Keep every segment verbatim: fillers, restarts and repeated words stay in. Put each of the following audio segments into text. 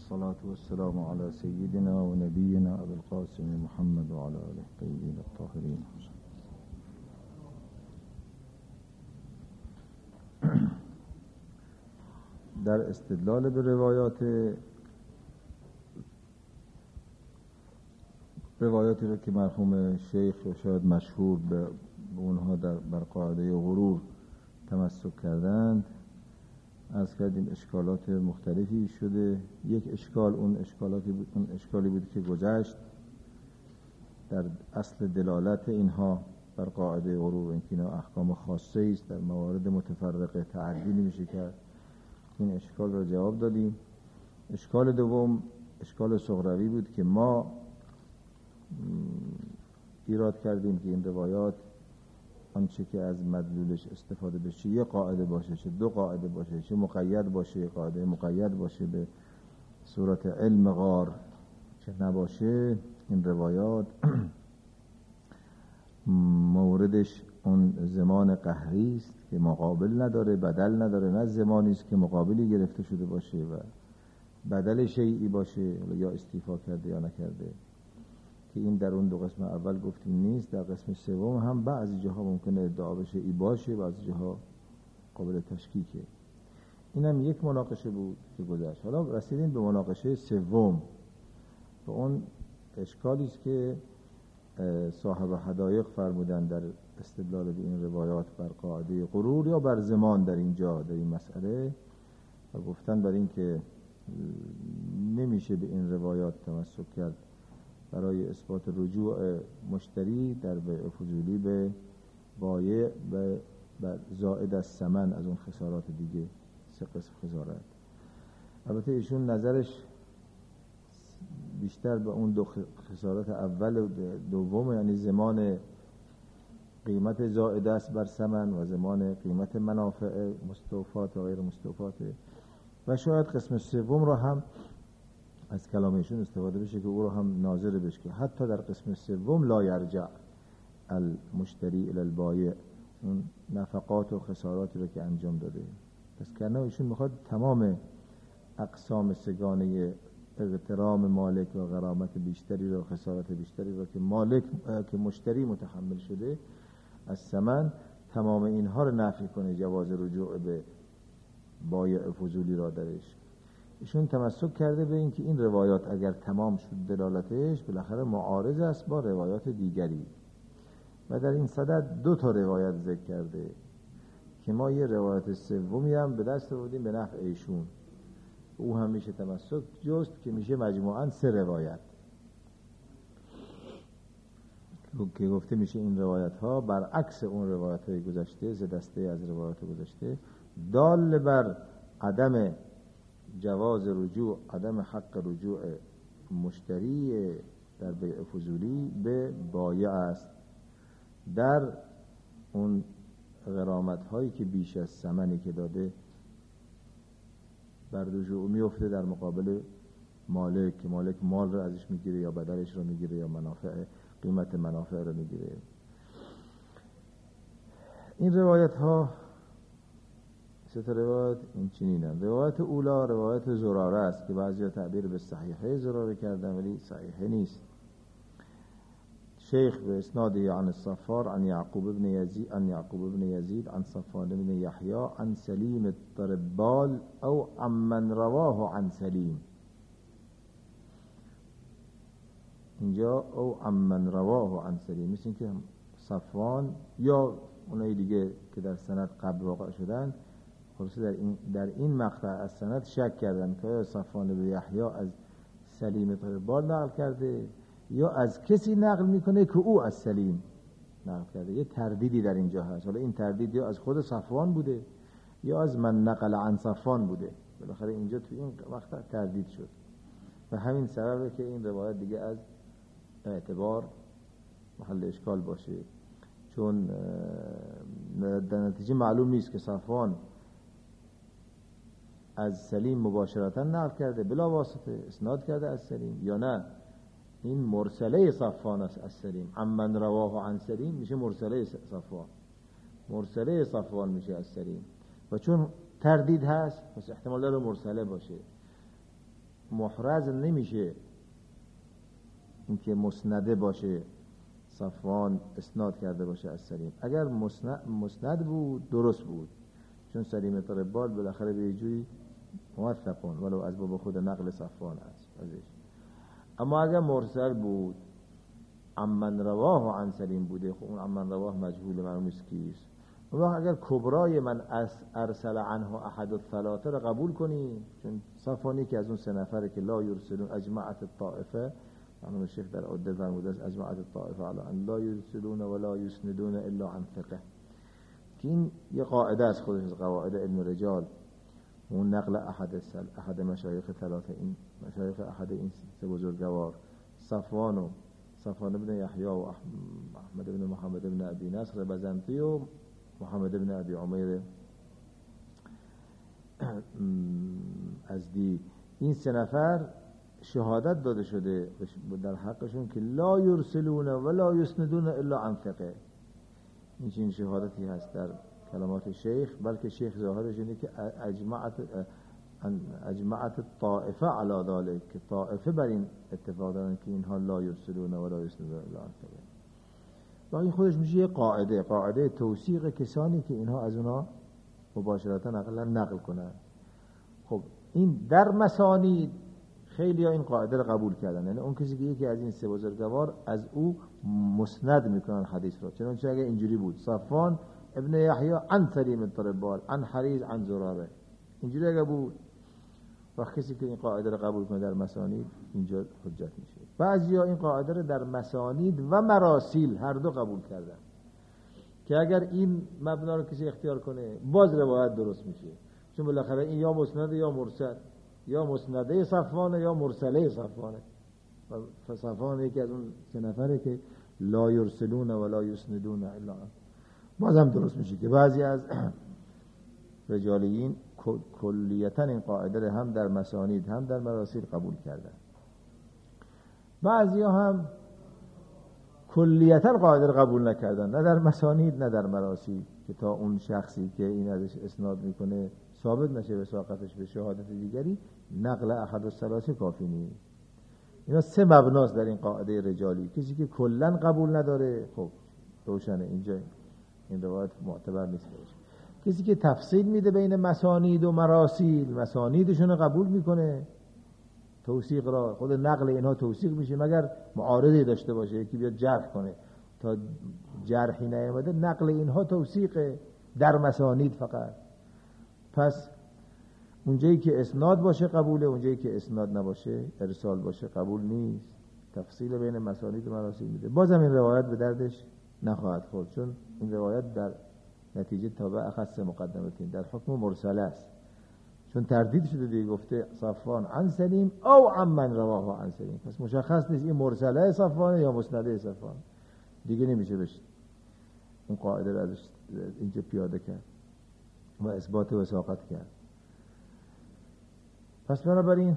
الصلاة والسلام على سيدنا ونبينا أبي القاسم محمد وعلى آله الطيبين الطاهرين. در استدلال به روایات روایاتی را که مرحوم شیخ و شاید مشهور به اونها در بر قاعده غرور تمسک کردند، از کردیم اشکالات مختلفی شده. یک اشکال اون اشکالاتی بود اون اشکالی بود که گذشت در اصل دلالت اینها بر قاعده غرور، اینکه اینا احکام خاصه است، در موارد متفرقه تعدی نمیشه کرد. این اشکال را جواب دادیم. اشکال دوم اشکال صغروی بود که ما ایراد کردیم که این روایات آنچه که از مدلولش استفاده بشه یه قاعده باشه، چه دو قاعده باشه، چه مقید باشه، قاعده مقید باشه به صورت علم غار، چه نباشه، این روایات موردش اون زمان قهری است که مقابل نداره، بدل نداره، نه زمانی است که مقابلی گرفته شده باشه و بدل شیئی باشه یا استیفا کرده یا نکرده، که این در اون دو قسم اول گفتیم نیست. در قسم سوم هم بعضی جاها ممکنه ادعا بشه ای باشه، بعضی جاها قابل تشکیکه. اینم یک مناقشه بود که گذشت. حالا رسیدیم به مناقشه سوم، به اون اشکالی است که صاحب حدایق فرمودن در استدلال به این روایات بر قاعده غرور یا بر زمان در اینجا در این مسئله، و گفتن برای این که نمیشه به این روایات تمسک کرد برای اثبات رجوع مشتری در بیع فضولی به بایع و زائد از ثمن از اون خسارات دیگه، سه قسم خسارت. البته ایشون نظرش بیشتر به اون دو خسارات اول و دوم، یعنی زمان قیمت زائد است بر ثمن و زمان قیمت منافع مستوفات و غیر مستوفات، و شاید قسم سوم رو هم از کلامشون استفاده بشه که او رو هم ناظر بشه که حتی در قسم سوم لا یرجع المشتری الی البایع، اون نفقات و خساراتی رو که انجام داده. پس کنه ایشون میخواد تمام اقسام سگانه اغترام مالک و غرامت بیشتری رو، خسارت بیشتری رو که مالک که مشتری متحمل شده از ثمن، تمام اینها رو نفی کنه، جواز رجوع به بایع فضولی را درش. ایشون تمسک کرده به این که این روایات اگر تمام شد دلالتش بالاخره معارض است با روایات دیگری، و در این صدد دو تا روایت ذکر کرده که ما یه روایت سومی هم به دست آوردیم به نفع ایشون، او هم میشه تمسک جست که میشه مجموعاً سه روایت که گفته میشه این روایت ها برعکس اون روایت های گذشته، ز دسته از روایت گذشته، دال بر عدم جواز رجوع، عدم حق رجوع مشتری در بیع فضولی به بایع است در اون غرامت هایی که بیش از ثمنی که داده بر رجوع میفته در مقابل مالک، که مالک مال رو ازش میگیره یا بدلش رو میگیره یا منافع قیمت منافع رو میگیره. این روایت ها سه تا روایت این چنینن. روایت اولا روایت زراره است که بعضی تعبیر به صحیحه زراره کردن ولی صحیحه نیست. شیخ به اسناد عن الصفار عن یعقوب بن یزید عن یعقوب بن یزید عن صفوان بن یحیی عن سلیم الطربال او عمن رواه عن سلیم. اینجا او عمن رواه عن سلیم، مثل که صفوان یا اونایی دیگه که در سند قبل واقع شدن خلاصه در این در این مقطع از سند شک کردن که صفوان بن یحیی از سلیم طربال نقل کرده یا از کسی نقل میکنه که او از سلیم نقل کرده. یه تردیدی در اینجا هست. حالا این تردید یا از خود صفوان بوده یا از من نقل عن صفوان بوده، بالاخره اینجا تو این مقطع تردید شد و همین سببه که این روایت دیگه از اعتبار محل اشکال باشه، چون در نتیجه معلوم نیست که صفوان از سلیم مباشرتا نقل کرده بلا واسطه اسناد کرده از سلیم یا نه این مرسله صفوان است از سلیم. عمن رواه عن سلیم میشه مرسله صفوان، مرسله صفوان میشه از سلیم، و چون تردید هست پس احتمال داره مرسله باشه محرز نمیشه اینکه مسنده باشه، صفوان اسناد کرده باشه از سلیم. اگر مسند, مسند بود درست بود، چون سلیم طربال بالاخره به جوری موثقون ولو از باب خود نقل صفوان است ازش. اما اگر مرسل بود، عمن رواه عن سلیم بوده، خب اون عمن رواه مجهول معلوم نیست کیست. و اگر کبرای من ارسل عنه احد الثلاثه را قبول کنی، چون صفوانی که از اون سه نفره که لا یرسلون اجمعت الطائفه، معلوم شیخ در عده فرموده است اجمعت الطائفه علی ان لا یرسلون ولا یسندون الا عن ثقه، که این یه قاعده از خودش از قواعد علم رجال، اون نقل احد السل احد مشایخ ثلاثه، این مشایخ احد این سه بزرگوار، صفوان و صفوان ابن یحیی و احمد ابن محمد ابن ابی نصر بزنطی و محمد ابن ابی عمیر ازدی، این سه نفر شهادت داده شده در حقشون که لا یرسلون ولا یسندون الا عن ثقه. این چنین شهادتی هست در کلمات شیخ، بلکه شیخ ظاهرش اینه که اجمعت اجمعت الطائفه علی ذلك، که طائفه بر این اتفاق دارن که اینها لا یرسلون ولا یسندون الا عن ثقه. و این خودش میشه یه قاعده، قاعده توثیق کسانی که اینها از اونها مباشرتا اقلا نقل کنن. خب این در مسانید خیلی ها این قاعده رو قبول کردن، یعنی اون کسی که یکی از این سه بزرگوار از او مسند میکنن حدیث رو، چنانچه اگه اینجوری بود صفوان ابن یحیی عن سلیم الطربال عن حریز عن زراره، اینجوری اگه بود، و کسی که این قاعده رو قبول کنه در مسانید اینجا حجت میشه. بعضیا این قاعده رو در مسانید و مراسیل هر دو قبول کردن که اگر این مبنا رو کسی اختیار کنه باز روایت درست میشه، چون بالاخره این یا مسند یا مرسل، یا مسنده صفوانه یا مرسله صفوانه. و صفوان یکی از اون سه نفره که لا یرسلون ولا یسندون الا، باز هم درست میشه که بعضی از رجالیین کلیتا این قاعده رو هم در مسانید هم در مراسیل قبول کردن. بعضی هم کلیتا قاعده رو قبول نکردن، نه در مسانید نه در مراسیل، که تا اون شخصی که این ازش اسناد میکنه ثابت نشه وثاقتش به شهادت دیگری، نقل احد الثلاثه کافی نیست. اینا سه مبناست در این قاعده رجالی. کسی که کلا قبول نداره خب روشنه اینجا این روایت معتبر نیست باشه. کسی که تفصیل میده بین مسانید و مراسیل، مسانیدشون قبول میکنه توثیق را، خود نقل اینها توثیق میشه مگر معارضی داشته باشه، یکی بیاد جرح کنه، تا جرحی نیامده نقل اینها توثیق در مسانید فقط. پس اونجایی که اسناد باشه قبوله، اونجایی که اسناد نباشه ارسال باشه قبول نیست. تفصیل بین مسانید و مراسیل میده. بازم این روایت به دردش نخواهد خورد، چون این روایت در نتیجه تابع اخص مقدمتین در حکم مرسله است، چون تردید شده دیگه، گفته صفوان عن سلیم او عمن رواه عن سلیم، پس مشخص نیست این مرسله صفوان یا مسنده صفوان، دیگه نمیشه بشه اون قاعده رو ازش اینجا پیاده کرد و اثبات وثاقت کرد. پس بنابراین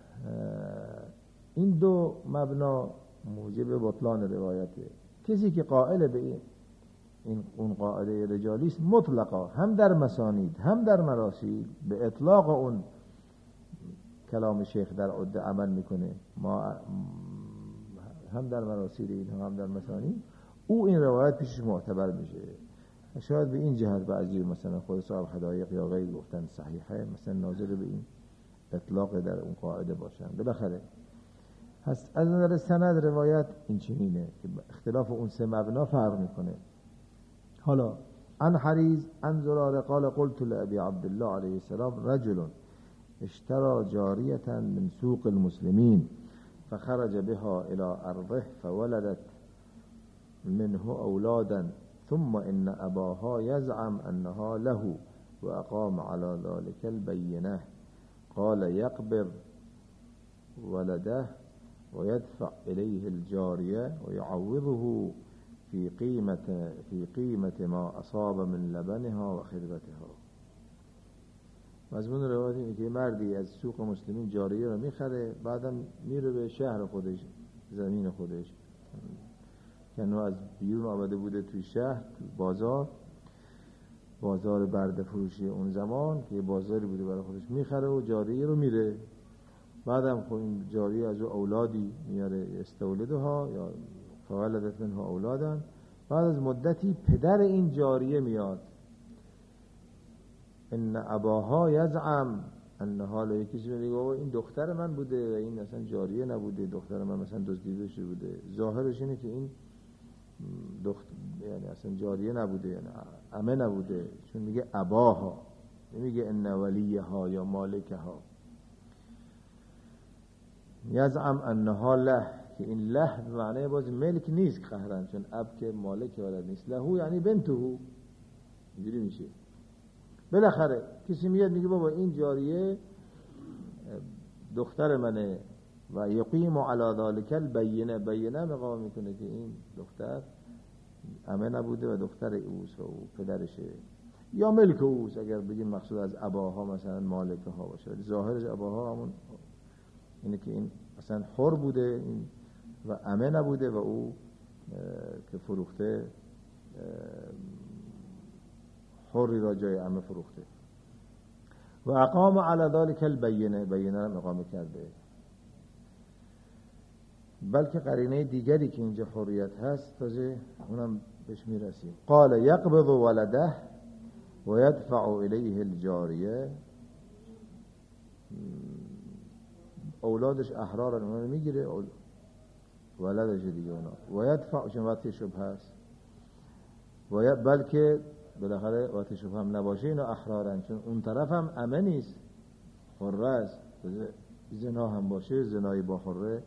این دو مبنا موجب بطلان روایته. کسی که قائل به این این اون قاعده رجالی است مطلقا، هم در مسانید هم در مراسیل به اطلاق اون کلام شیخ در عده عمل میکنه، ما هم در مراسیل این هم در مسانید، او این روایت پیشش معتبر میشه. شاید به این جهت بعضی مثلا خود صاحب حدایق یا غیر گفتن صحیحه، مثلا ناظر به این اطلاق در اون قاعده باشن. بالاخره هست از نظر سند روایت این چنینه که اختلاف اون سه مبنا فرق میکنه. حالا عن حریز عن زراره قال قلت لأبي عبد الله عليه السلام رجل اشترى جارية من سوق المسلمين فخرج بها إلى أرضه فولدت منه أولادا ثم إن أباها يزعم أنها له وأقام على ذلك البينة قال يقبض ولده ويدفع إليه الجارية ويعوضه في قيمة في قيمة ما أصاب من لبنها و خدمتها. مضمون روایت اینه که مردی از سوق مسلمین جاریه رو میخره، بعدم میره به شهر خودش، زمین خودش، کنو از بیرون آمده بوده توی شهر، توی بازار، بازار برده فروشی اون زمان که بازاری بوده برای خودش، میخره و جاریه رو میره. بعدم خب این جاری از او اولادی میاره استولدها یا فولدت منها اولادن. بعد از مدتی پدر این جاریه میاد، ان اباها یزعم ان حال یکیش میگه بابا این دختر من بوده و این اصلا جاریه نبوده، دختر من مثلا دزدیده شده بوده. ظاهرش اینه که این دختر یعنی اصلا جاریه نبوده، یعنی عمه نبوده، چون میگه اباها، نمیگه ان ولیها یا مالکها. یزعم انها له، که این له به معنی باز ملک نیست قهرن، چون اب که مالک ولد نیست. لهو یعنی بنتهو، اینجوری میشه. بالاخره کسی میاد میگه بابا این جاریه دختر منه و یقیم علی ذلک البینه، بینه مقام میکنه که این دختر عمه نبوده و دختر اوست و او پدرشه یا ملک اوست. اگر بگیم مقصود از اباها مثلا مالکه ها باشه، ظاهرش اباها همون اینه که این اصلا حر بوده این و عمه نبوده و او که فروخته حری را جای عمه فروخته. و اقام علی ذلک البینه، بینه را مقام کرده. بلکه قرینه دیگری که اینجا حریت هست تازه اونم بهش میرسیم. قال یقبض ولده و یدفع الیه الجاریه، اولادش احرار رو میگیره، ولدش دیگه اونا و یدفع، چون وقتی شبه هست و بلکه بالاخره وقتی شبه هم نباشه اینا احرارن، چون اون طرف هم عمه نیست، حره است. زنا هم باشه، زنایی با حره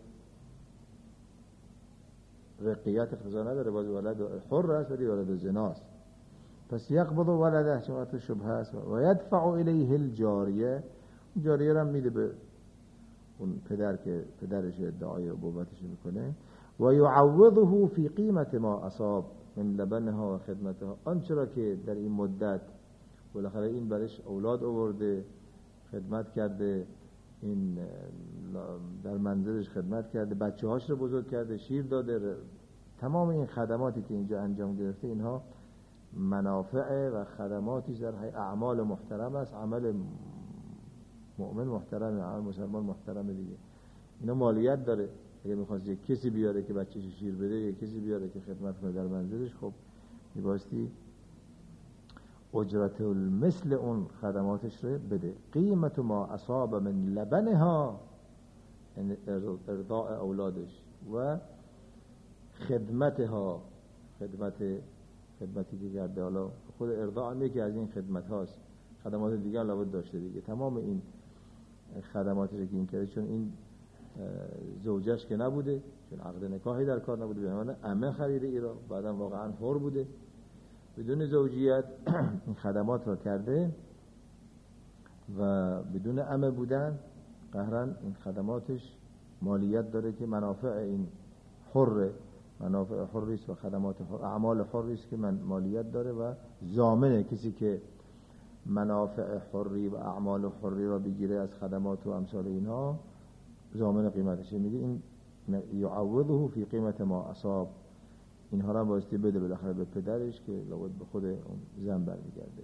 رقیت اقتضا نداره، باز ولد حر است ولی ولد زناست. پس یقبض ولده، چون وقتی شبه هست و یدفع الیه الجاریه، جاریه را میده به اون پدر که پدرش ادعای ابوبتش میکنه. و یعوضه فی قیمت ما اصاب من لبنها و خدمتها، آنچه را که در این مدت بالاخره این برش اولاد آورده، خدمت کرده، این در منزلش خدمت کرده، بچه هاش رو بزرگ کرده، شیر داده، تمام این خدماتی که اینجا انجام گرفته اینها منافع و خدماتیش در اعمال محترم است. عمل مؤمن محترمه، عمل مسلمان محترمه دیگه. اینا مالیت داره. اگه میخواست یک کسی بیاره که بچه‌ش شیر بده، یک کسی بیاره که خدمت کنه در منزلش، خب میباستی اجرت المثل اون خدماتش رو بده. قیمت ما اصاب من لبنها، یعنی ارضاء اولادش، و خدمتها، خدمت خدمتی که کرده. حالا خود ارضاء هم یکی از این خدمت هاست، خدمات دیگه لابد داشته دیگه. تمام این خدماتی که این کرده، چون این زوجش که نبوده، چون عقد نکاحی در کار نبوده، به معنی عمه خریده ای را، بعدم واقعا حر بوده بدون زوجیت این خدمات را کرده و بدون عمه بودن قهرن این خدماتش مالیت داره که منافع این حر، منافع حریست و خدمات حر، اعمال حریست که من مالیت داره و ضامنه کسی که منافع حری و اعمال حری را بگیره از خدمات و امثال اینها، ضامن قیمتش. میگه این یعوضه فی قیمت ما اصاب، اینها را بایستی بده بالاخره به پدرش که لابد به خود اون زن برمیگرده.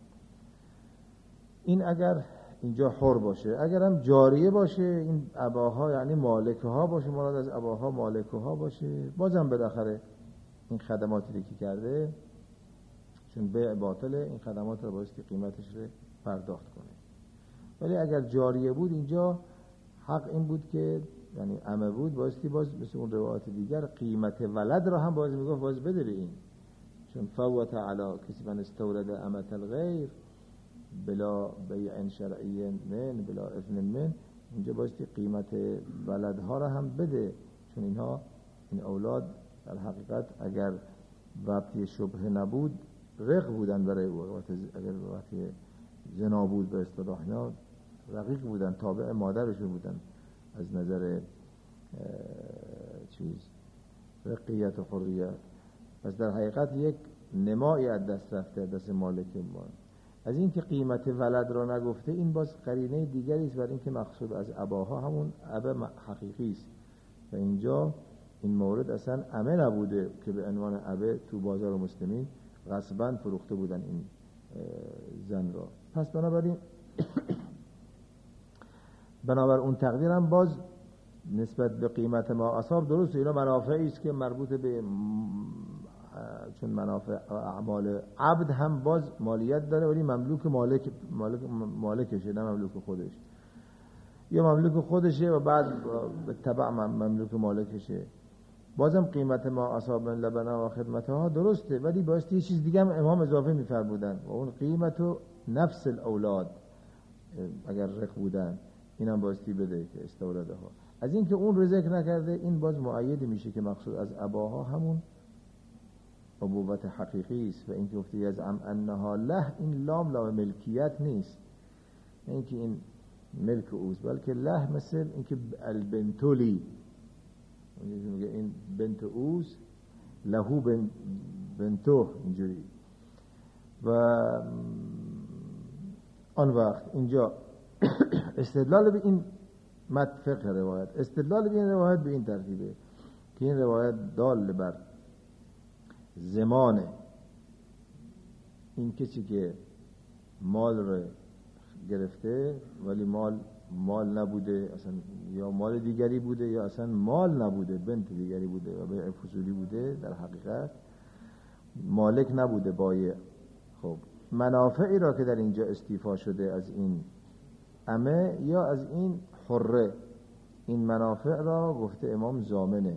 این اگر اینجا حر باشه. اگر هم جاریه باشه، این اباها یعنی مالکه ها باشه، مراد از اباها مالکه ها باشه، بازم بالاخره این خدماتی که کرده، چون بیع باطله، این خدمات رو بایستی قیمتش رو پرداخت کنه. ولی اگر جاریه بود اینجا حق این بود که یعنی عمه بود، بایستی باز مثل اون روایات دیگر قیمت ولد را هم باز میگفت باز بده به این، چون فوت علی کسی من استورد امت الغیر بلا بیع شرعی من بلا اذن من، اینجا بایستی قیمت ولدها را هم بده، چون اینها این اولاد در حقیقت اگر وقتی شبه نبود رق بودن برای او، اگر وقتی زنا بود به اصطلاح اینا رقیق بودن، تابع مادرشون بودن از نظر چیز رقیت و حریت. پس در حقیقت یک نمایی از دست رفته دست مالک ما. از این که قیمت ولد را نگفته، این باز قرینه دیگری است بر این که مقصود از اباها همون ابه حقیقی است و اینجا این مورد اصلا عمه نبوده که به عنوان ابه تو بازار مسلمین غصباً فروخته بودن این زن را. پس بنابراین بنابر اون تقدیر هم باز نسبت به قیمت ما اصاب درست اینا منافعی است که مربوط به چون منافع اعمال عبد هم باز مالیت داره ولی مملوک مالک مالک مالکشه نه مملوک خودش، یا مملوک خودشه و بعد به تبع مملوک مالکشه. بازم قیمت ما اصاب من لبنا و خدمتها درسته ولی بایستی یه چیز دیگه هم امام اضافه می‌فرمودن و اون قیمت و نفس الاولاد اگر رق بودن اینم بایستی بده که استولاده ها. از این که اون رو ذکر نکرده این باز مؤید میشه که مقصود از اباها همون ابوت حقیقی است و این که گفته از ام انها له، این لام لام ملکیت نیست، این که این ملک اوست، بلکه له مثل این که البنتولی میگه این بنت اوست لهو بن بنتو اینجوری. و آن وقت اینجا استدلال به این متفق روایت استدلال به این روایت به این ترتیبه که این روایت دال بر زمان این کسی که مال رو گرفته ولی مال مال نبوده اصلا، یا مال دیگری بوده یا اصلا مال نبوده بنت دیگری بوده و بیع فضولی بوده، در حقیقت مالک نبوده بایع. خب منافعی را که در اینجا استیفا شده از این امه یا از این حره، این منافع را گفته امام ضامنه.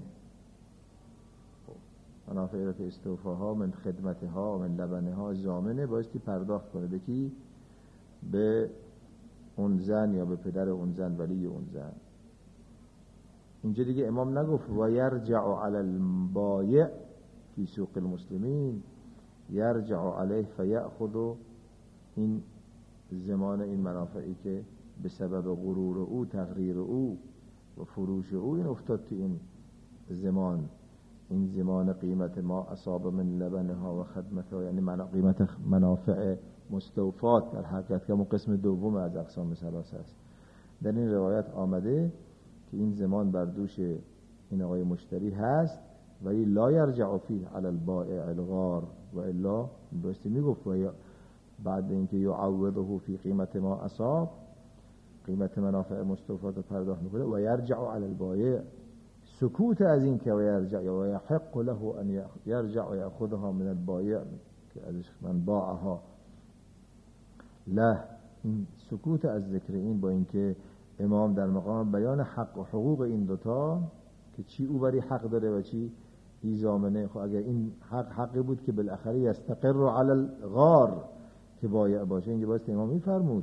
منافعی را که استوفاها من خدمتها و من لبنها ضامنه بایستی پرداخت کنه. به کی؟ به اون زن یا به پدر اون زن، ولی اون زن. اینجا دیگه امام نگفت و یرجع علی البایع فی سوق المسلمین، یرجع علیه فیأخذ، این زمان این منافعی که به سبب غرور او، تغریر او و فروش او این افتاد تو این زمان، این زمان قیمت ما اصاب من لبنها و خدمتها، یعنی قیمت منافع مستوفات در حقیقت که اون قسم دوم از اقسام ثلاثه است. در این روایت آمده که این زمان بر دوش این آقای مشتری هست ولی لا یرجع فیه علی البائع الغار، و الا بایستی میگفت و بعد اینکه یعوضه فی قیمت ما اصاب، قیمت منافع مستوفات پرداخت میکنه و یرجع علی البائع، سکوت از این که و یرجع و یحق له ان یرجع و یأخذها من البائع که ازش من باعها له، این سکوت از ذکر این با اینکه امام در مقام بیان حق و حقوق این دوتا که چی او بری حق داره و چی ای ضامنه. خب اگر این حق حقی بود که بالاخره یستقر علی الغار که بایع باشه، اینجا باید امام میفرمود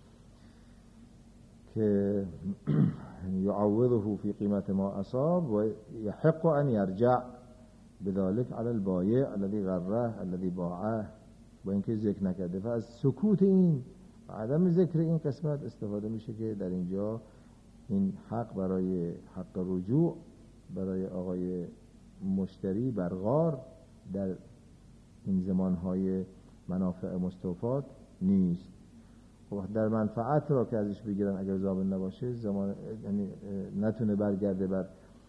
که یعوضه فی قیمت ما اصاب و یحق ان یرجع بذلك علی البایع الذی غره الذی باعه، با اینکه ذکر نکرده. و از سکوت این و عدم ذکر این قسمت استفاده میشه که در اینجا این حق برای حق رجوع برای آقای مشتری برغار در این زمانهای منافع مستوفات نیست. و در منفعت را که ازش بگیرن اگر ضامن نباشه زمان، یعنی نتونه برگرده بر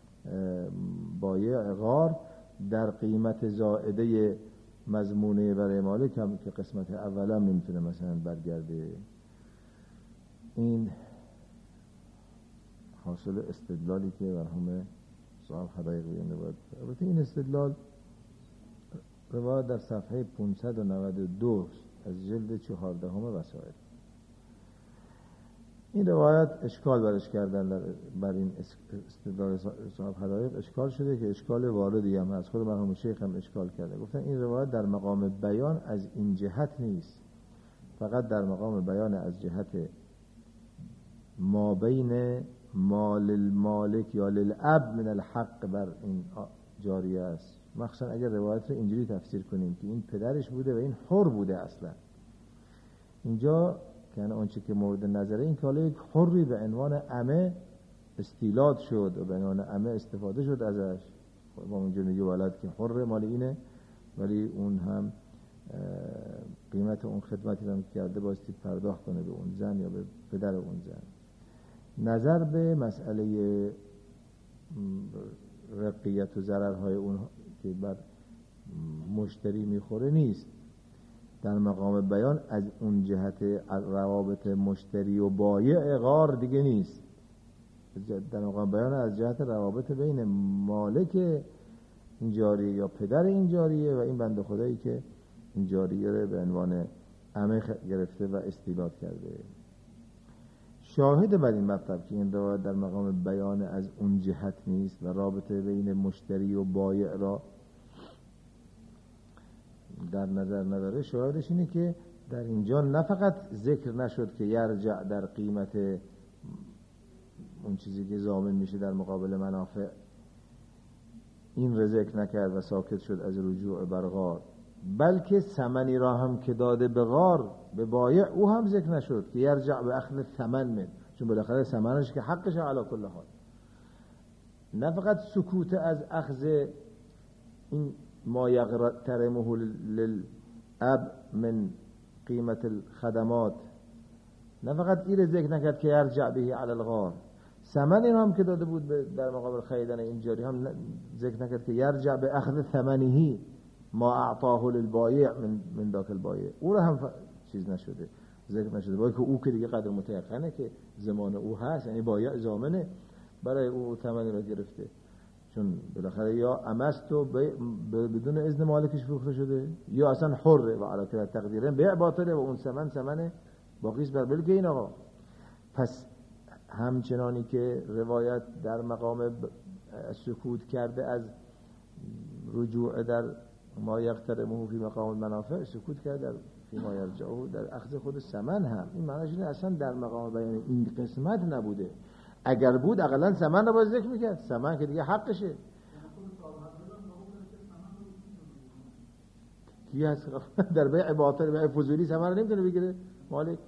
بایع غار، در قیمت زائده مضمونه برای مالک هم که قسمت اولا نمیتونه مثلا برگرده. این حاصل استدلالی که مرحوم صاحب حدایق بیان روایت. البته این استدلال روایت در صفحه پانصد و نود و دو از جلد چهاردهم وسائل. این روایت اشکال برش کردن در بر این استدلال صاحب حدایق اشکال شده که اشکال واردی هم از خود مرحوم شیخ هم اشکال کرده. گفتن این روایت در مقام بیان از این جهت نیست، فقط در مقام بیان از جهت ما بین مال المالک یا للاب من الحق بر این جاری است. مخصوصا اگر روایت رو اینجوری تفسیر کنیم که این پدرش بوده و این حر بوده اصلا. اینجا که آنچه که مورد نظره این که حالا یک حری به عنوان امه استیلاد شد و به عنوان امه استفاده شد ازش. با اونجا میگه ولد که حر مال اینه ولی اون هم قیمت اون خدمتی رو کرده بایستی پرداخت کنه به اون زن یا به پدر اون زن. نظر به مسئله رقیت و ضررهای اون که بر مشتری میخوره نیست، در مقام بیان از اون جهت روابط مشتری و بایع غار دیگه نیست. در مقام بیان از جهت روابط بین مالک این جاریه یا پدر این جاریه و این بنده خدایی که این جاریه رو به عنوان عمه گرفته و استیلاد کرده. شاهد بر این مطلب که این روایت در مقام بیان از اون جهت نیست و رابطه بین مشتری و بایع را در نظر نداره، شاهدش اینه که در اینجا نه فقط ذکر نشد که یرجع در قیمت اون چیزی که ضامن میشه در مقابل منافع، این را ذکر نکرد و ساکت شد از رجوع بر غار، بلکه ثمنی را هم که داده به غار به بایع او هم ذکر نشد که یرجع به اخذ ثمن من، چون بالاخره ثمنش که حقش علی کل حال. نه فقط سکوت از اخذ این ما یغترمه للاب من قیمت الخدمات، نه فقط این ذکر نکرد که یرجع به علی الغار، ثمن این هم که داده بود در مقابل خریدن این جاری هم ذکر نکرد که یرجع به اخذ ثمنه ما اعطاه للبایع من من ذاک البایع، او را هم چیز نشده، ذکر نشده، باید که او که دیگه قدر متيقنه که زمان او هست، یعنی بایع ضامنه برای او ثمن را گرفته، چون بالاخره یا امست و بدون اذن مالکش فروخته شده یا اصلا حره و علی کل تقدیرن بیع باطله و اون ثمن ثمن باقیش بر بلکه این آقا. پس همچنانی که روایت در مقام سکوت کرده از رجوع در ما یقترمه فی مقام المنافع، سکوت کرده در فی ما یرجعه در اخذ خود ثمن هم، این معنیش اینه اصلا در مقام بیان این قسمت نبوده، اگر بود اقلا ثمن رو باید ذکر میکرد، ثمن که دیگه حقشه. کی هست در بیع باطل بیع فضولی ثمن رو نمیتونه بگیره مالک؟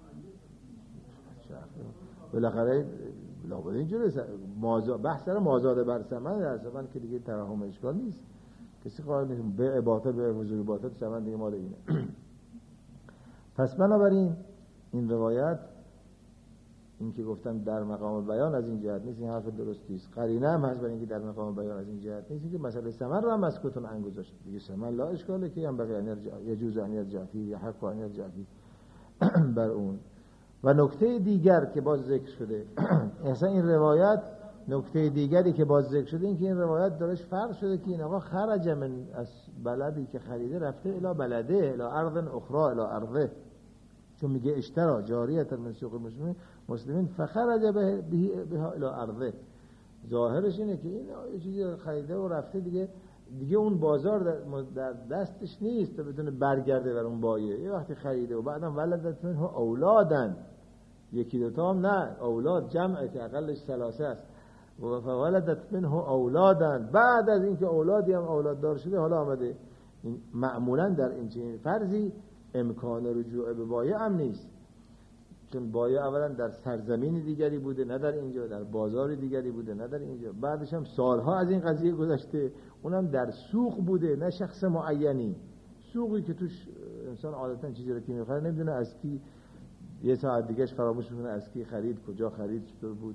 بالاخره لابد اینجوری بحث سر مازاد بر ثمن، در ثمن که دیگه ترحم اشکال نیست، کسی قائل نیست بیع باطل بیع فضولی باطل ثمن دیگه مال اینه. پس بنابراین این روایت این که گفتم در مقام بیان از این جهت نیست، این حرف درستی است. قرینه هم هست برای اینکه در مقام بیان از این جهت نیست که مسئله ثمن رو هم مسکوتون ان گذاشت دیگه، ثمن لا اشکاله که هم بقیه انرجا یجوز ان یرجع فی یا حق ان یرجع فی بر اون. و نکته دیگر که باز ذکر شده اصلا این روایت، نکته دیگری که باز ذکر شده این که این روایت درش فرق شده که این آقا خرج من از بلدی که خریده رفته الی بلده الی ارض اخرى الی ارضه، چون میگه اشترا جاریه من سوق المسلمین مسلمین فخرج به بها الی ارضه، ظاهرش اینه که این یه چیزی خریده و رفته دیگه دیگه اون بازار در دستش نیست تا بدون برگرده بر اون بایع. یه وقتی خریده و بعدم ولدت منه اولادن، یکی دوتا هم نه، اولاد جمعه که اقلش ثلاثه است، و فولدت منه اولادن، بعد از اینکه اولادی هم اولاد دار شده حالا آمده این معمولا در این چنین فرضی امکان رجوع به بایع هم نیست، چون بایع اولا در سرزمین دیگری بوده نه در اینجا، در بازار دیگری بوده نه در اینجا، بعدش هم سالها از این قضیه گذشته، اونم در سوق بوده نه شخص معینی، سوقی که توش انسان عادتا چیزی رو که میخره نمیدونه از کی، یه ساعت دیگهش فراموش میکنه از کی خرید، کجا خرید، چطور بود.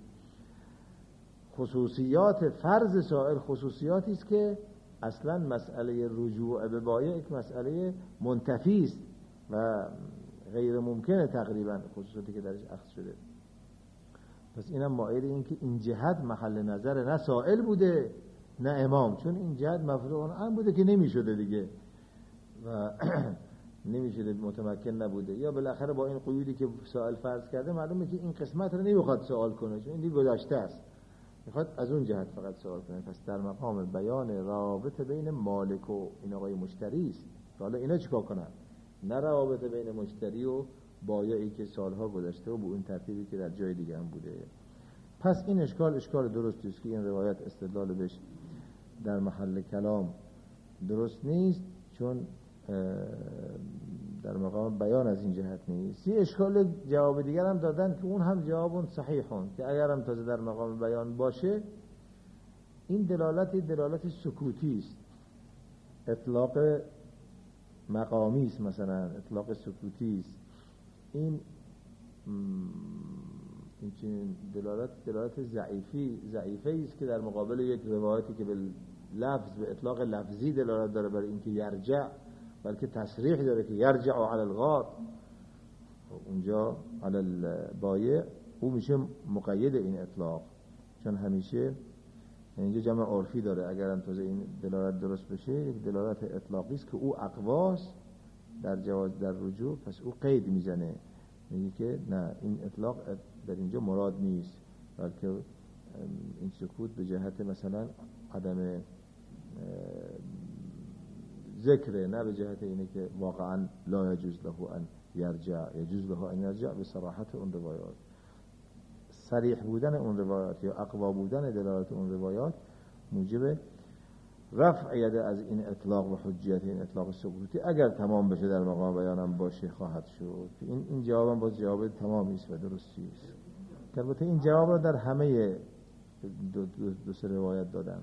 خصوصیات فرض سائر خصوصیاتی است که اصلا مسئله رجوع به بایع یک مسئله منتفی است و غیر ممکنه تقریبا، خصوصیاتی که درش اخذ شده. پس اینم مایل این که این جهت محل نظر نه سائل بوده نه امام، چون این جهت مفروغ عن بوده که نمیشده دیگه و نمیشده، متمکن نبوده، یا بالاخره با این قیودی که سائل فرض کرده معلومه که این قسمت رو نمیخواد سوال کنه، چون این دیگه گذشته است، میخواد از اون جهت فقط سوال کنه. پس در مقام بیان رابطه بین مالک و این آقای مشتری است. حالا اینا چیکار کنن؟ نه روابط بین مشتری و بایعی که سالها گذشته و با این ترتیبی که در جای دیگه هم بوده. پس این اشکال اشکال درستی است که این روایت استدلال بهش در محل کلام درست نیست، چون در مقام بیان از این جهت نیست. یه اشکال جواب دیگر هم دادن که اون هم جواب صحیحون، که اگر هم تازه در مقام بیان باشه این دلالت دلالت سکوتی است، اطلاق مقامی است، مثلا اطلاق سکوتی است. این این دلالت دلالت ضعیفی ضعیفی است که در مقابل یک روایتی که به لفظ به اطلاق لفظی دلالت داره برای اینکه یرجع، بلکه تصریح داره که یرجع علی الغار، اونجا علی البایع او میشه مقید این اطلاق. چون همیشه اینجا جمع عرفی داره، اگر هم تازه این دلالت درست بشه یک دلالت اطلاقی است که او اقواس در جواز در رجوع، پس او قید میزنه، میگه که نه این اطلاق در اینجا مراد نیست، بلکه این سکوت به جهت مثلا عدم ذکره، نه به جهت اینه که واقعا لا یجوز له ان یرجع، یجوز له ان یرجع به صراحت اون روایات. صریح بودن اون روایات یا اقوا بودن دلالت اون روایات موجب رفع یده از این اطلاق و حجیت این اطلاق سکوتی اگر تمام بشه در مقام بیانم باشه خواهد شد. این این جوابم باز جواب تمامی است و درستی است. البته این جواب را در همه دو, دو, دو سه روایت دادم.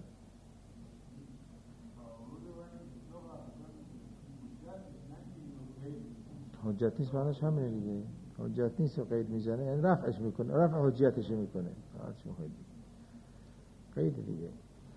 حجت نیست معنیش همینه دیگه، حجت نیست و قید میزنه یعنی رفعش میکنه، رفع حجتش میکنه، قید دیگه.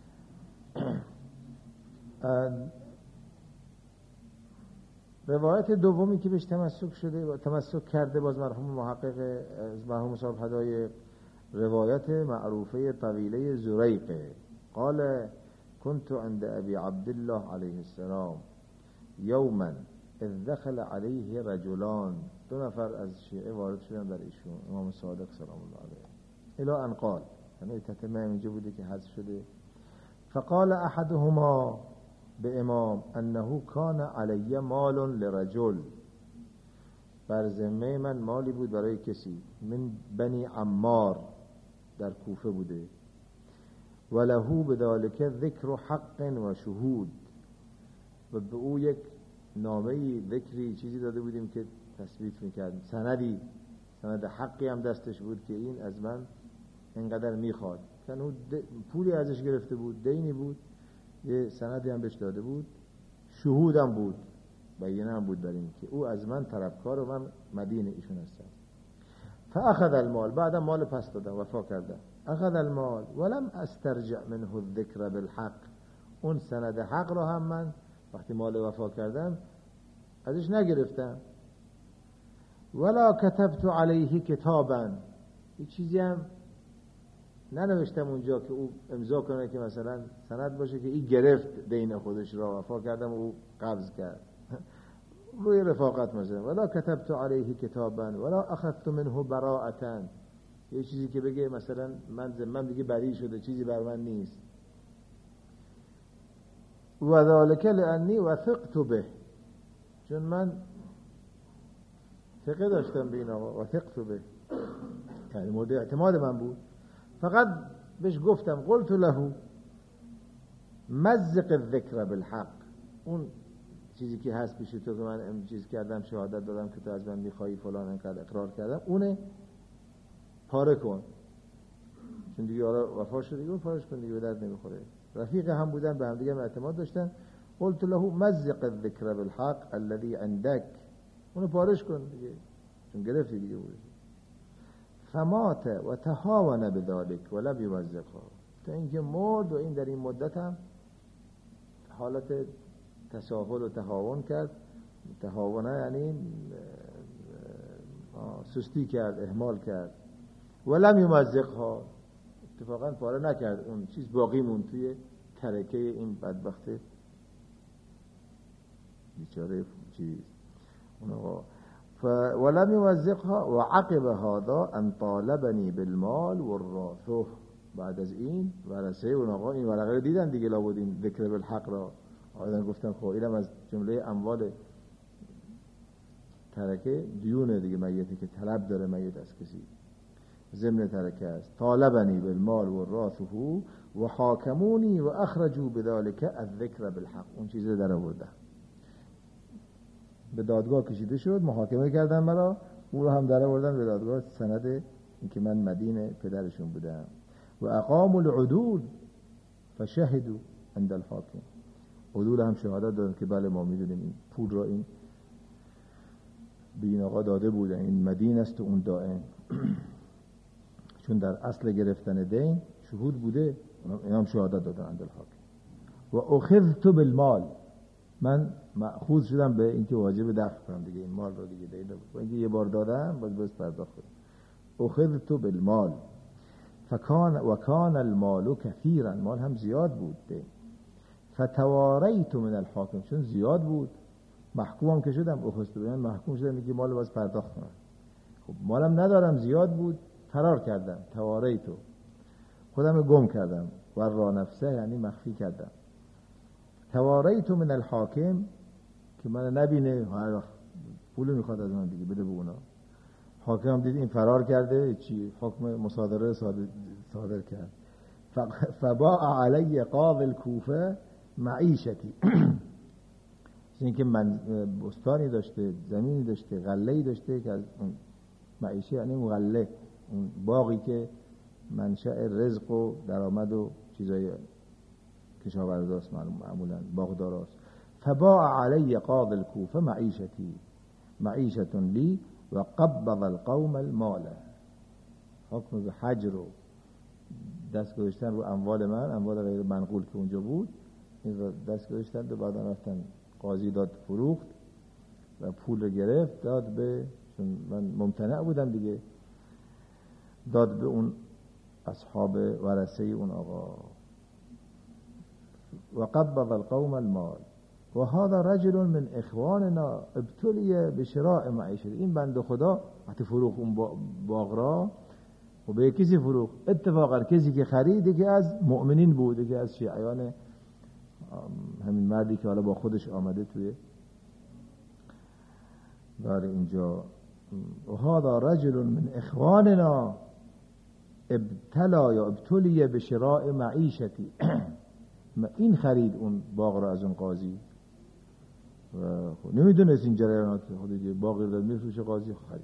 روایت دومی که بهش تمسک شده و تمسک کرده باز مرحوم محقق مرحوم صاحب هدای روایت معروفه طویله زریقه قال كنت عند ابي عبد الله عليه السلام يوما اذ دخل عليه رجلان، دو نفر از شیعه وارد شدن در ایشون، امام صادق سلام الله علیه الی ان قال، یعنی تتمه اینجا بوده که حذف شده. فقال احدهما به امام انه کان علی مال لرجل، بر ذمه من مالی بود برای کسی، من بنی عمار در کوفه بوده، ولهو بذلک ذکر حق و شهود، و به او یک نامه‌ای ذکری چیزی داده بودیم که تثبیت میکرد، سندی سند حقی هم دستش بود که این از من اینقدر میخواد، چون او پولی ازش گرفته بود، دینی بود، یه سندی هم بهش داده بود، شهود هم بود، بیانه هم بود بر این که او از من طلبکار و من مدین ایشون هستم. فاخذ المال، بعدم مال پس دادم، وفا کردم. اخذ المال ولم استرجع منه الذکر بالحق، اون سند حق رو هم من وقتی مال وفا کردم ازش نگرفتم. ولا كتبت علیه کتابا، یه چیزی هم ننوشتم اونجا که او امضا کنه که مثلا سند باشه که این گرفت دین خودش را، وفا کردم و او قبض کرد روی رفاقت مثلا. ولا كتبت علیه کتابا ولا اخذت منه براءة، یه چیزی که بگه مثلا من ذمم دیگه بری شده، چیزی بر من نیست. و ذلك لانی وثقت به، چون من ثقه داشتم به این آقا، وثقت به یعنی مورد اعتماد من بود. فقط بهش گفتم قلت له مزق الذکر بالحق، اون چیزی که هست پیش تو که من ام چیز کردم، شهادت دادم که تو از من میخوایی فلان، انقدر اقرار کردم، اونه پاره کن، چون دیگه آره وفا شد دیگه پارش کن دیگه، به درد نمیخوره. رفیق هم بودن، به هم دیگه اعتماد داشتن. قلت له مزق الذکر بالحق الذي عندك، اونو پارش کن دیگه، چون گرفتی دیگه بود. فمات و تهاون بذلك ولم يمزقه، تا اینکه مرد و این در این مدت هم حالت تساهل و تهاون کرد. تهاونه یعنی سستی کرد، اهمال کرد. ولم يمزقها، اتفاقا پاره نکرد، اون چیز باقی موند توی ترکه این بدبخت بیچاره چیز اون آقا. ولم يمزقها وعقب هذا ان طالبني بالمال والراثه، بعد از این ورثه اون آقا این ورقه رو دیدن دیگه، لابد این ذکر بالحق را آدم گفتن خب اینم از جمله اموال ترکه دیونه دیگه، میته که طلب داره میت از کسی، ضمن ترکه است. طالبني بالمال والراثه وحاكموني واخرجوا بذلك الذكر بالحق، اون چیزه در آوردن، به دادگاه کشیده شد، محاکمه کردن مرا، او رو هم در آوردن به دادگاه، سند اینکه من مدین پدرشون بودم. و اقاموا العدول فشهدوا عند الحاکم، عدول هم شهادت دادن که بله ما میدونیم این پول را این به این آقا داده بودن، این مدین است و اون دائم چون در اصل گرفتن دین شهود بوده، اینا هم شهادت دادن عند الحاکم. و اخذت بالمال، من مأخوذ شدم به اینکه واجب دفع کنم دیگه این مال رو دیگه دین رو، اینکه یه بار دادم باز باز پرداخت کنم. اخذت بالمال فکان و کان المال کثیرا، مال هم زیاد بود. فتواریت من الحاکم، چون زیاد بود محکومم که شدم، اخست بین محکوم شدم میگه مال باز پرداخت کنم. خب مالم ندارم، زیاد بود، فرار کردم. تواریتو، خودم گم کردم. و را نفسه یعنی مخفی کردم. تواریت من الحاکم که من نبینه، هر وقت پول میخواد از من دیگه بده به اونا. حاکم هم دید این فرار کرده، چی حکم مصادره صادر, صادر کرد. فباع علی قاضی الکوفه معیشتی. این که من بستانی داشته، زمینی داشته، غله‌ای داشته که از اون معیشه یعنی مغله، اون باقی که منشأ رزق و درآمد و چیزای کشاورزاست، معمولا باغداراست. فباع علی قاضی الکوفه معیشتی معیشة لی و قبض القوم المال. حکم به حجر و دست گذاشتن رو اموال من، اموال غیر منقول که اونجا بود، این رو دست گذاشتن و بعد رفتن قاضی داد فروخت و پول رو گرفت داد به، چون من ممتنع بودم دیگه، داد به اون اصحاب ورثه اون آقا. و قبض القوم المال و هذا رجل من اخواننا ابتلی بشراء معیشه. این بنده خدا وقتی فروخت اون باغ را و به کسی فروخت، اتفاقا کسی که خریده که از مؤمنین بوده، که از شیعیان، همین مردی که حالا با خودش آمده توی دار اینجا. و هذا رجل من اخواننا ابتلا یا ابتلی بشراء معیشتی. این خرید اون باغ را از اون قاضی و خود نمیدونست این جریانات، خودی باغی را میفروشه قاضی خرید.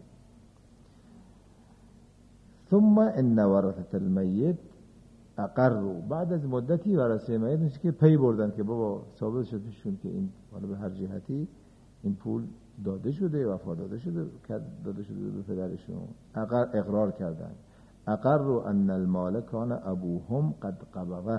ثم ان ورثه المیت اقروا، بعد از مدتی ورثه میت میشه که پی بردن که بابا ثابت شد پیشون که این حالا به هر جهتی این پول داده شده، وفا داده شده، داده شده به پدرشون. اقر اقرار کردن. اقروا ان المال کان ابوهم قد قبضه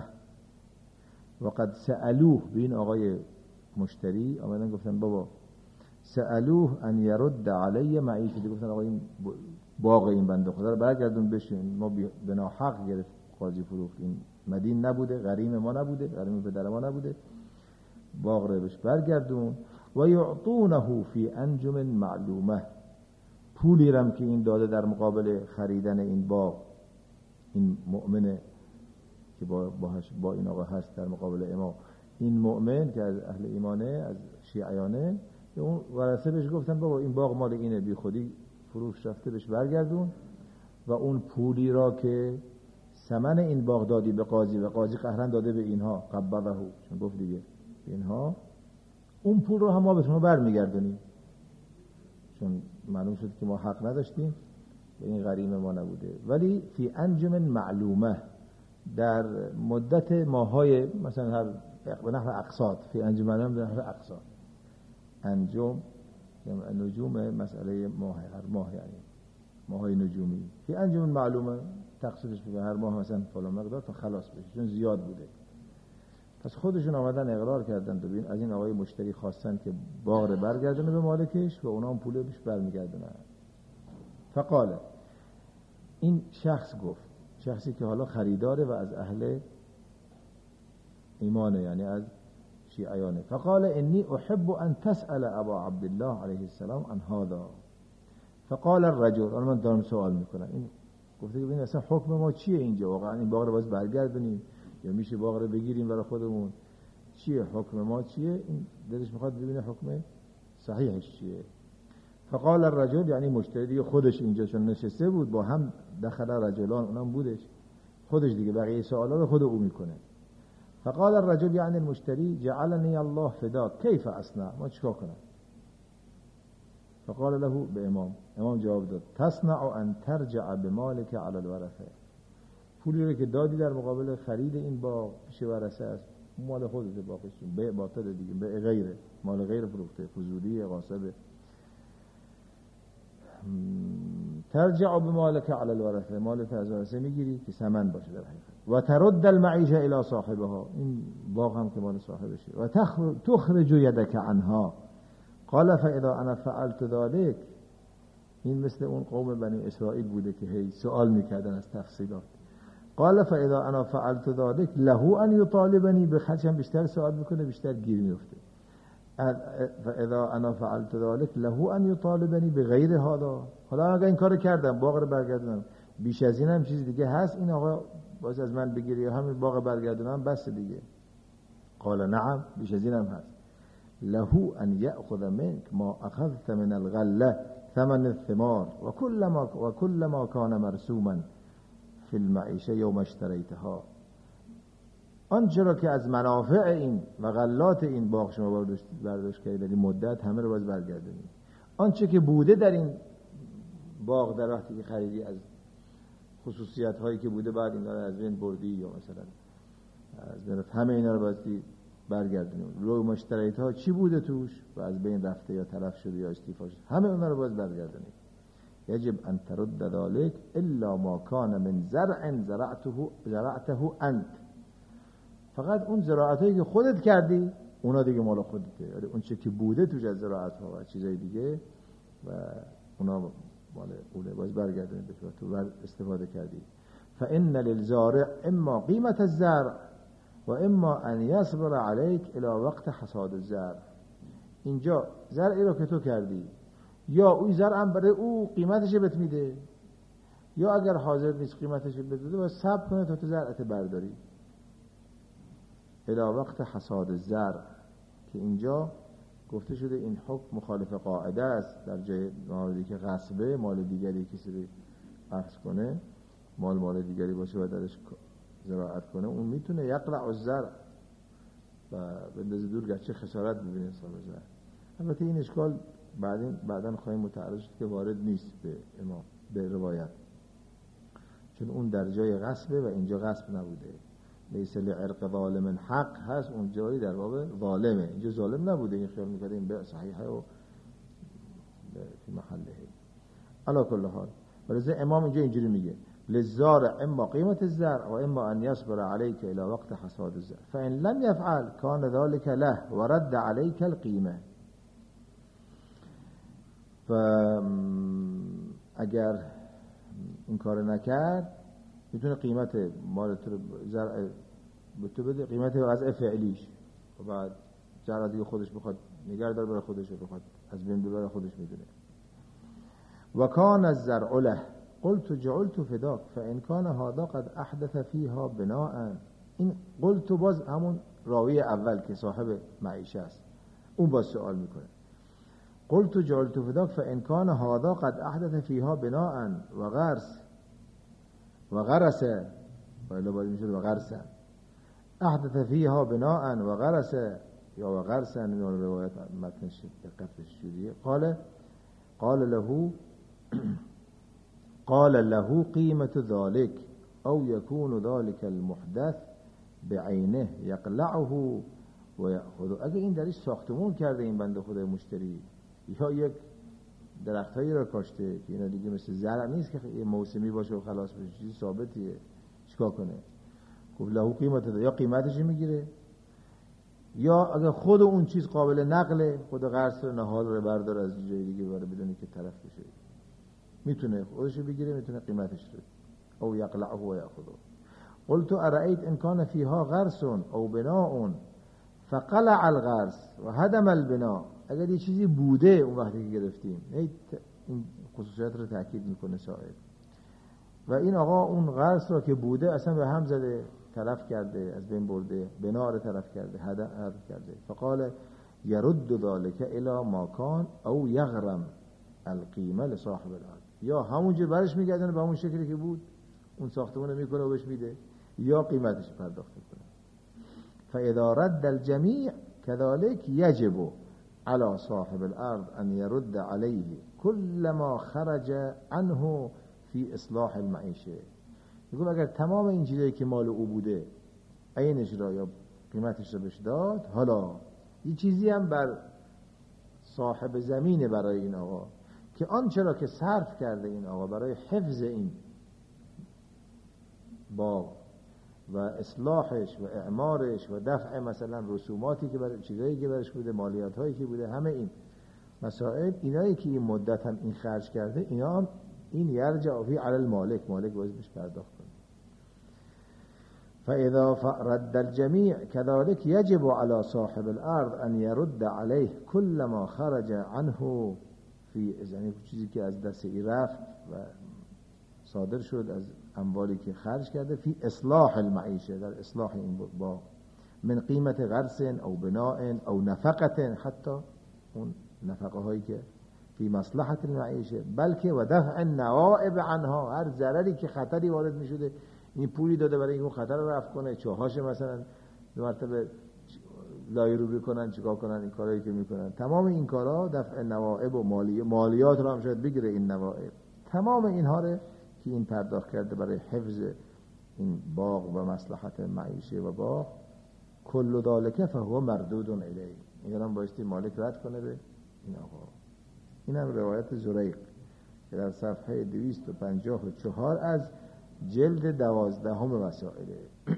و قد سألوه، به این آقای مشتری آمدن گفتن بابا سألوه ان يرد علی معیشتی، گفتن آقا این باغ این بنده خدا رو برگردون بشین، ما به ناحق گرفت قاضی فروخت، این مدین نبوده، غریم ما نبوده، غریم پدر ما نبوده، باغ رو بهش برگردون. و یعطونه فی انجم معلومه، پولی رم که این داده در مقابل خریدن این باغ، این مؤمنه که با, با این آقا هست در مقابل امام، این مؤمن که از اهل ایمانه، از شیعیانه، اون ورثه بهش گفتن بابا این باغ مال اینه، بی خودی فروش رفته، بهش برگردون و اون پولی را که ثمن این باغ دادی به قاضی و قاضی قهرن داده به اینها، قبضه، چون گفت دیگه اینها، اون پول رو هم ما به شما برمیگردونیم، چون معلوم شد که ما حق نداشتیم و این غریم ما نبوده. ولی فی انجم معلومه، در مدت ماهای مثلا هر به نحو اقساط، فی انجم معلومه به نحو اقساط. انجم نجوم مسئله ماه، هر ماه یعنی ماهای نجومی. فی انجم معلومه تقصیرش بگه هر ماه مثلا فلان مقدار تا خلاص بشه، چون زیاد بوده. پس خودشون آمدن اقرار کردن، ببین از این آقای مشتری خواستن که باغ رو برگردونه به مالکش و اونا هم پول بهش برمیگردونن. فقال، این شخص گفت، شخصی که حالا خریداره و از اهل ایمانه، یعنی از شیعیانه. فقال انی احب ان تسأل ابا عبدالله علیه السلام عن هذا. فقال الرجل، انا من دارم سوال میکنم، این گفته که ببین اصلا حکم ما چیه اینجا، واقعا این باغ رو باز برگردونیم یا میشه باغ رو بگیریم برای خودمون، چیه حکم ما چیه؟ این دلش میخواد ببینه حکم صحیحش چیه. فقال الرجل، یعنی مشتری دیگه خودش اینجا چون نشسته بود، با هم دخل رجلان، اونم بودش، خودش دیگه بقیه سوالا رو خود او میکنه. فقال الرجل، یعنی المشتری، جعلنی الله فداک کیف اصنع، ما چیکار کنم؟ فقال له به امام، امام جواب داد تصنع ان ترجع بمالک علی الورثه، پولی رو که دادی در مقابل خرید این باغ پیش ورثه است، مال خودت باقیشون، به باطل دیگه، به غیره، مال غیر فروخته، فضولی، غاصبه. ترجع بمالک علی الورثه، مالت از ورثه میگیری که ثمن باشه در حقیقت. و ترد المعیشه الی صاحبها، این باغ هم که مال صاحبشه. و تخرج یدک عنها. قال فاذا انا فعلت ذلك، این مثل اون قوم بنی اسرائیل بوده که هی سوال میکردن از تفصیلات. قال فاذا انا فعلت ذلك له ان يطالبني بخرج، هم بیشتر سوال میکنه، بیشتر گیر میفته. فاذا انا فعلت ذلك له ان يطالبني بغیر هذا، حالا اگه این کارو کردم باغ رو برگردونم، بیش از این هم چیز دیگه هست این آقا باز از من بگیری یا همین باغ برگردونم بس دیگه. قال نعم، بیش از این هم هست. له ان ياخذ منك ما اخذت من الغله ثمن الثمار وكل ما وكل ما كان مرسوما في المعيشه يوم اشتريتها. آنچه را که از منافع این و غلات این باغ شما برداشت کردید در این مدت همه رو باز برگردونید. آنچه که بوده در این باغ در وقتی که خریدی از خصوصیت هایی که بوده بعد اینا رو از بین بردی یا مثلا از بین همه اینا رو باز برگردونید. رو مشتریت ها چی بوده توش و از بین رفته یا تلف شده یا استیفا شده، همه اونا رو باز برگردونید. یجب ان ترد ذلك الا ما كان من زرع زرعته زرعته انت. فقط اون زراعتایی که خودت کردی اونا دیگه مال خودته، یعنی اون چه که بوده توش از زراعت ها و چیزای دیگه و اونا مال اونه، باز برگردونید بهش تو استفاده کردی. فان للزارع اما قیمت الزرع و اما ان يصبر عليك الى وقت حصاد الزرع. اینجا زرعی رو که تو کردی یا اون زرع هم برای او قیمتش بهت میده، یا اگر حاضر نیست قیمتش بده و صبر کنه تا تو زرعت برداری. الى وقت حصاد الزرع که اینجا گفته شده این حکم مخالف قاعده است. در جای موردی که غصبه مال دیگری کسی اخذ کنه، مال مال دیگری باشه و درش زراعت کنه، اون میتونه یقلع الزرع و بندازه دور گرچه خسارت ببینه صاحب زرع. البته این اشکال بعدین بعدن خواهیم متعرض شد که وارد نیست به امام به روایت، چون اون در جای غصبه و اینجا غصب نبوده. لیس لعرق ظالم حق هست، اون جایی در باب ظالمه، اینجا ظالم نبوده. این خیال میکرده این بیع صحیحه و فی محله. علا کل حال ولذا امام اینجا اینجوری میگه للزارع اما قیمت الزرع و اما ان يصبر عليك الى وقت حصاد الزرع فان لم يفعل كان ذلك له ورد عليك القيمه. و اگر این کار نکرد میتونه قیمت مال تو زرع به تو بده، قیمت وضع فعلیش، و بعد زرع دیگه خودش بخواد نگهدار برای خودش بخواد از بین ببره خودش میدونه. و کان الزرع له قلت جعلت فداك فان كان هذا قد احدث فيها بناء. این قلت باز همون راوی اول که صاحب معیشه است اون باز سوال میکنه. قلت جعلت فداك فان كان هذا قد احدث فيها بناء و غرس و غرس ولی باید میشد و غرس احدث فيها بناء و غرس یا و غرس. این روایت متنش دقتش شدیه. قال قال له قال له قيمة ذلك او يكون ذلك المحدث بعينه يقلعه ويأخذه. اگه این درش ساختمون کرده این بنده خدای مشتری یا یک درختایی را کاشته که اینا دیگه مثل زرع نیست که موسمی باشه و خلاص بشه، چیزی ثابتیه، چیکار کنه؟ گفت له قیمت یا قیمتش میگیره، یا اگه خود اون چیز قابل نقله خود قرض رو نهال رو بردار از جای دیگه بره بدونی که طرف بشه، میتونه خودش بگیره میتونه قیمتش رو او یقلعه و یاخذه. قلت ارأيت ان كان فيها غرس او بناء فقلع الغرس و هدم البناء. اگر یه چیزی بوده اون وقتی که گرفتیم، این خصوصیت رو تاکید میکنه صاحب، و این آقا اون غرس را که بوده اصلا به هم زده، تلف کرده، از بین برده، بنا رو تلف کرده، هدم کرده. فقال يرد ذلك الى ما كان او يغرم القيمه لصاحب الارض. یا همونجا برش میگردونه به همون شکلی که بود، اون ساختمون رو میکنه و بهش میده، یا قیمتش پرداخت میکنه. فاذا رد الجميع كذلك يجب على صاحب الارض ان يرد عليه كل ما خرج عنه في اصلاح المعيشه. میگم اگر تمام این چیزایی که مال او بوده عینش را یا قیمتش را بهش داد، حالا یه چیزی هم بر صاحب زمینه برای این آقا که آنچه را که صرف کرده این آقا برای حفظ این باغ و اصلاحش و اعمارش و دفع مثلا رسوماتی که برای چیزایی که برش بوده، مالیات هایی که بوده، همه این مسائل، اینایی که این مدت هم این خرج کرده، اینا هم این یرجع فی علی المالک، مالک باید بهش پرداخت کنه. فاذا رد الجميع كذلك يجب على صاحب الارض ان يرد عليه كل ما خرج عنه فی، یعنی چیزی که از دست ای رفت و صادر شد از اموالی که خرج کرده، فی اصلاح المعیشه، در اصلاح این باغ، من قیمت غرس او بناء او نفقه، حتی اون نفقه هایی که فی مصلحت المعیشه، بلکه و دفع النوائب عنها، هر ضرری که خطری وارد می شده، این پولی داده برای اون خطر رو رفع کنه، چوهاش مثلا دو مرتبه لایروبی کنن، چیکار کنن، این کارهایی که میکنن، تمام این کارها دفع نوائب و مالی مالیات رو هم شاید بگیره این نوائب، تمام اینها رو که این پرداخت کرده برای حفظ این باغ و مصلحت معیشه و باغ، کل ذالک فهو مردود الیه، این هم بایستی مالک رد کنه به این آقا. این هم روایت زریق که در صفحه دویست و پنجاه و چهار از جلد دوازدهم مسائله.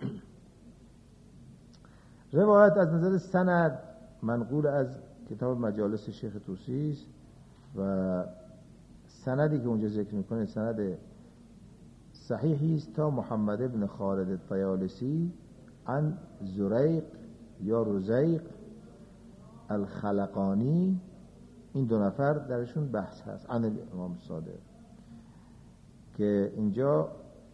روایت از نظر سند منقول از کتاب مجالس شیخ طوسی است و سندی که اونجا ذکر میکنه سند صحیحی است تا محمد ابن خالد الطیالسی عن زریق یا رزیق الخلقانی، این دو نفر درشون بحث هست، عن امام صادق، که اینجا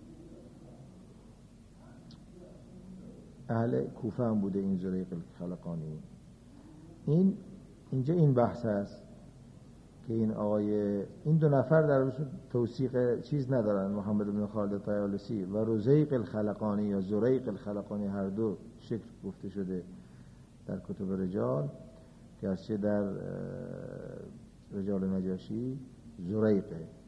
اهل کوفه هم بوده این زریق الخلقانی. این اینجا این بحث هست که این آقای این دو نفر درشون توثیق چیز ندارن، محمد بن خالد طیالسی و رزیق الخلقانی یا زریق الخلقانی، هر دو شکل گفته شده در کتب رجال، که از چه در رجال نجاشی زریق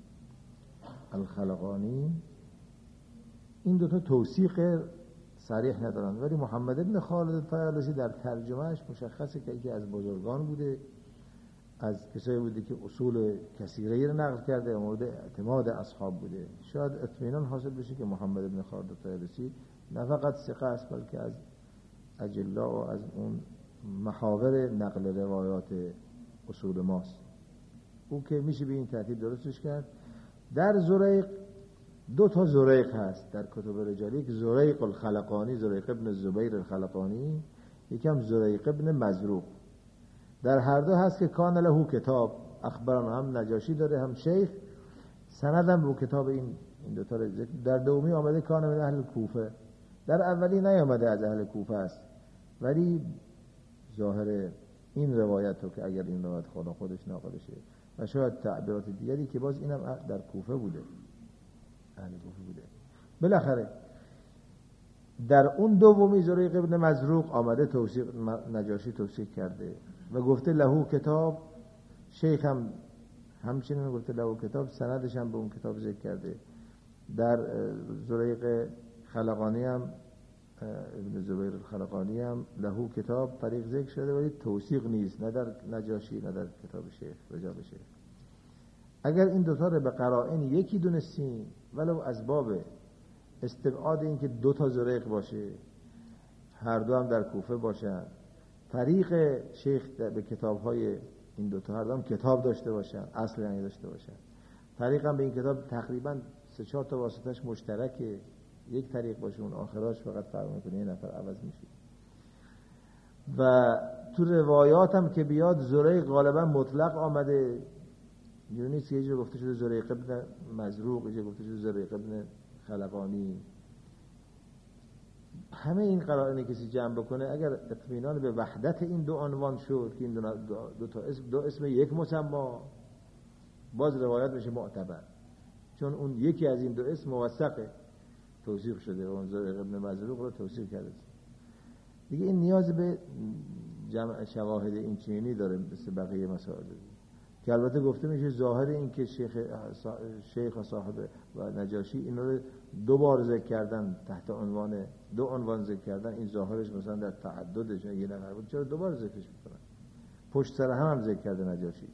الخلقانی، این دوتا توثیق صریح ندارن، ولی محمد ابن خالد طیالسی در ترجمهش مشخصه که یکی از بزرگان بوده، از کسایی بوده که اصول کثیره رو نقل کرده، مورد اعتماد اصحاب بوده. شاید اطمینان حاصل بشه که محمد ابن خالد طیالسی نه فقط ثقه است بلکه از اجلا و از اون محاور نقل روایات اصول ماست. او که میشه به این ترتیب درستش کرد. در زریق دو تا زریق هست در کتب رجالی، یک زریق الخلقانی، زریق ابن زبیر الخلقانی، یکم زریق ابن مزروق. در هر دو هست که کان له کتاب، اخبران هم نجاشی داره هم شیخ، سندم به کتاب این این دو تا. در دومی آمده کان من اهل کوفه، در اولی نیامده از اهل کوفه است، ولی ظاهر این روایت رو که اگر این روایت خدا خودش ناقلشه و شاید تعبیرات دیگری که باز اینم در کوفه بوده، اهل کوفه بوده. بالاخره در اون دومی زریق ابن مزروق آمده توثیق، نجاشی توثیق کرده و گفته له کتاب، شیخ هم همچنین گفته له کتاب، سندش هم به اون کتاب ذکر کرده. در زریق خلقانی هم ابن زبیر الخلقانی هم له کتاب طریق ذکر شده ولی توثیق نیست، نه در نجاشی نه در کتاب شیخ رجال شیخ. اگر این دوتا رو به قرائن یکی دونستیم، ولو از باب استبعاد این که دو تا زریق باشه، هر دو هم در کوفه باشن، طریق شیخ به کتاب‌های این دو تا هر دو هم کتاب داشته باشن، اصل یعنی داشته باشن، طریق هم به این کتاب تقریبا سه چهار تا واسطش مشترکه، یک طریق باشه اون آخراش فقط فرق میکنه، یه نفر عوض میشه. و تو روایات هم که بیاد زریق غالبا مطلق آمده، اینجوری نیست که یه جا گفته شده زریق ابن مزروق، یه جا گفته شده زریق ابن خلقانی. همه این قرائن کسی جمع بکنه، اگر اطمینان به وحدت این دو عنوان شد که این دو, دو تا اسم دو اسم یک مسما، باز روایت میشه معتبر، چون اون یکی از این دو اسم موثقه توصیف شده و اون زریق ابن مزروق رو توصیف کرده. دیگه این نیاز به جمع شواهد این چنینی داره مثل بقیه مسائل که البته گفته میشه ظاهر این که شیخ شیخ و صاحب و نجاشی این رو دو بار ذکر کردن تحت عنوان دو عنوان ذکر کردن، این ظاهرش مثلا در تعددش یه نفر بود، چرا دو بار ذکرش میکنن؟ پشت سر هم هم ذکر کرده نجاشی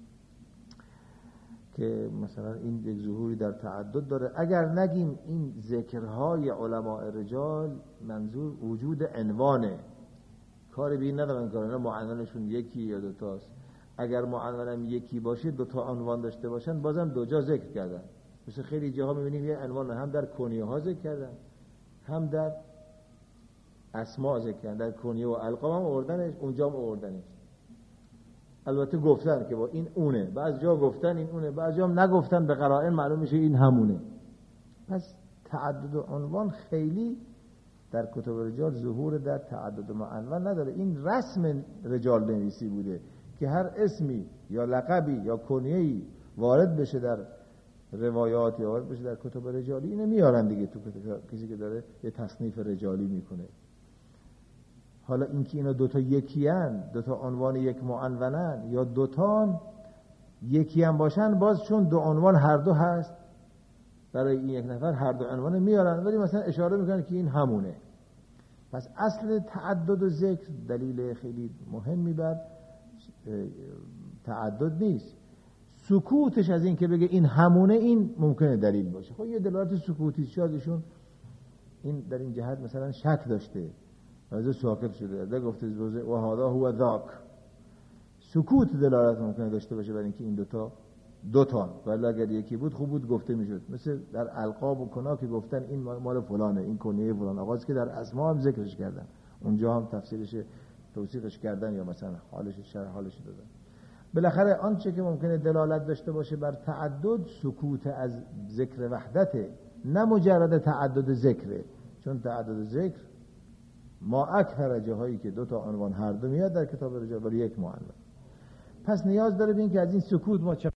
که مثلا این یک ظهوری در تعدد داره. اگر نگیم این ذکرهای علماء رجال منظور وجود عنوانه، کاری به این ندارن که اینا معننشون یکی یا دو تاست. اگر معننم یکی باشه دو تا عنوان داشته باشن بازم دو جا ذکر کردن. مثل خیلی جاها میبینیم یه عنوان هم در کنیه ها ذکر کردن هم در اسماء ذکر کردن، در کنیه و القاب هم آوردنش، اونجا هم آوردنش. البته گفتن که با این اونه، بعض جا گفتن این اونه، بعض جا هم نگفتن، به قرائن معلوم میشه این همونه. پس تعدد عنوان خیلی در کتب رجال ظهور در تعدد معنون نداره. این رسم رجال نویسی بوده که هر اسمی یا لقبی یا کنیه‌ای وارد بشه در روایات یا وارد بشه در کتب رجالی، اینو میارن دیگه تو کسی که داره یه تصنیف رجالی میکنه. حالا اینکه اینا دوتا یکی هن، دوتا عنوان یک معنونن، یا دوتا یکی هم باشن، باز چون دو عنوان هر دو هست برای این یک نفر هر دو عنوان میارن، ولی مثلا اشاره میکنن که این همونه. پس اصل تعدد و ذکر دلیل خیلی مهمی بر تعدد نیست. سکوتش از این که بگه این همونه، این ممکنه دلیل باشه. خب یه دلالت سکوتی شاید ایشون این در این جهت مثلا شک داشته، از ساکت شده، در گفته و هذا هو ذاک. سکوت دلالت ممکنه داشته باشه برای اینکه این دوتا دوتان، ولی اگر یکی بود خوب بود گفته میشد. مثل در القاب و کنا که گفتن این مال فلانه، این کنیه فلان، آغاز که در اسما هم ذکرش کردن، اونجا هم تفسیرش توصیفش کردن یا مثلا حالش شرح حالش دادن. بالاخره آنچه که ممکنه دلالت داشته باشه بر تعدد، سکوت از ذکر وحدته، نه مجرد تعدد ذکره. چون تعدد ذکر ما اکثر جاهایی که دو تا عنوان هر دو میاد در کتاب رجال ولی یک معنون. پس نیاز داره به این که از این سکوت ما